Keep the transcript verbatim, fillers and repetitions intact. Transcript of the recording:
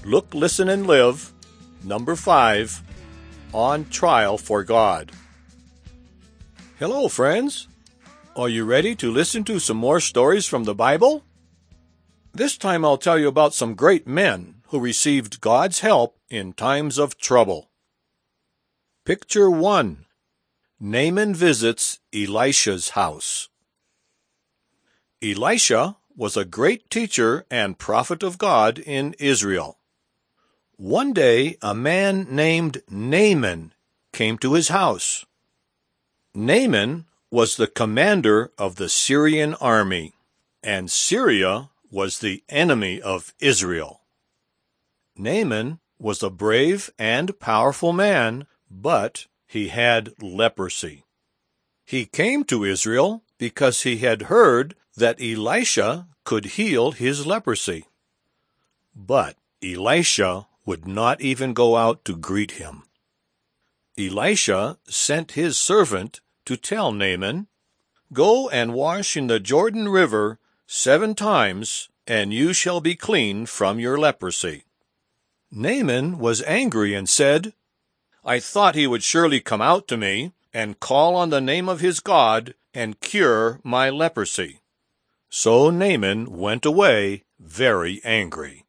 Look, Listen, and Live, number five, On Trial for God. Hello, friends. Are you ready to listen to some more stories from the Bible? This time I'll tell you about some great men who received God's help in times of trouble. Picture one. Naaman visits Elisha's house. Elisha was a great teacher and prophet of God in Israel. One day, a man named Naaman came to his house. Naaman was the commander of the Syrian army, and Syria was the enemy of Israel. Naaman was a brave and powerful man, but he had leprosy. He came to Israel because he had heard that Elisha could heal his leprosy. But Elisha would not even go out to greet him. Elisha sent his servant to tell Naaman, "Go and wash in the Jordan River seven times, and you shall be clean from your leprosy." Naaman was angry and said, "I thought he would surely come out to me and call on the name of his God and cure my leprosy." So Naaman went away very angry.